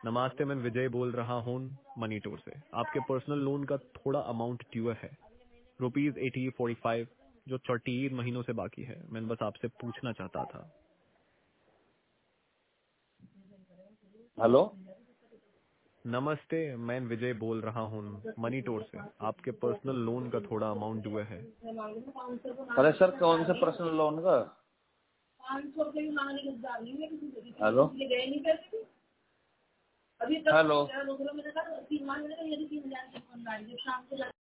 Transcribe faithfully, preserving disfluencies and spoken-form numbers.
नमस्ते, मैं विजय बोल रहा हूँ मनी टूर से। आपके पर्सनल लोन का थोड़ा अमाउंट ड्यू है, रुपीज एटी फोर्टी फाइव, जो चौतीस महीनों से बाकी है। मैं बस आपसे पूछना चाहता था। हेलो। नमस्ते, मैं विजय बोल रहा हूँ मनी टूर से। आपके पर्सनल लोन का थोड़ा अमाउंट ड्यू है। अरे सर, कौन से पर्सनल लोन का? Hello hello.